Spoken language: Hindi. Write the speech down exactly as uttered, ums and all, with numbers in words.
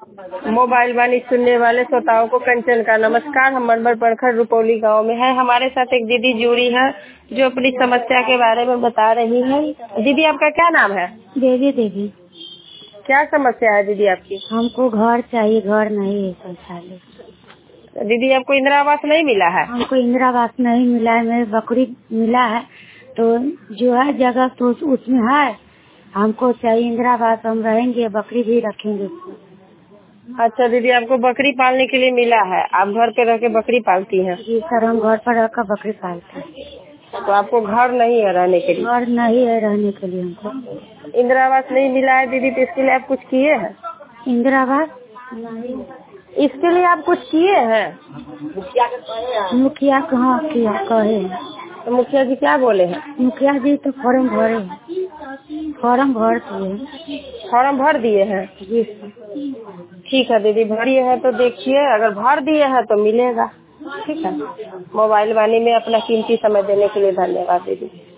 मोबाइल वाणी सुनने वाले श्रोताओं को कंचन का नमस्कार। हम मनबर प्रखंड रुपौली गांव में है। हमारे साथ एक दीदी जुड़ी है जो अपनी समस्या के बारे में बता रही है। दीदी आपका क्या नाम है? देवी देवी। क्या समस्या है दीदी आपकी? हमको घर चाहिए, घर नहीं है शौचालय। दीदी आपको इंदिरा आवास नहीं मिला है? हमको इंदिरा आवास नहीं मिला है, मेरे बकरी मिला है तो जो है जगह तो उसमें है। हमको चाहिए इंदिरा आवास, हम रहेंगे, बकरी भी रखेंगे उसमें। अच्छा दीदी, आपको बकरी पालने के लिए मिला है, आप घर पे रह के बकरी पालती हैं? जी सर, हम घर पर रहकर बकरी पालते हैं। तो आपको घर नहीं है रहने के लिए? घर नहीं है रहने के लिए हमको। इंदिरा आवास नहीं मिला है दीदी, तो इसके लिए आप कुछ किए हैं? इंदिरा आवास इसके लिए आप कुछ किए हैं? मुखिया कहाँ किया कहे? तो मुखिया जी क्या बोले हैं? मुखिया जी तो फॉर्म भरे हैं, फॉर्म भर दिए। फॉर्म भर दिए हैं? जी। ठीक है दीदी, भरिए हैं तो देखिए, अगर भर दिए हैं तो मिलेगा। ठीक है। मोबाइल वाणी में अपना कीमती समय देने के लिए धन्यवाद दीदी।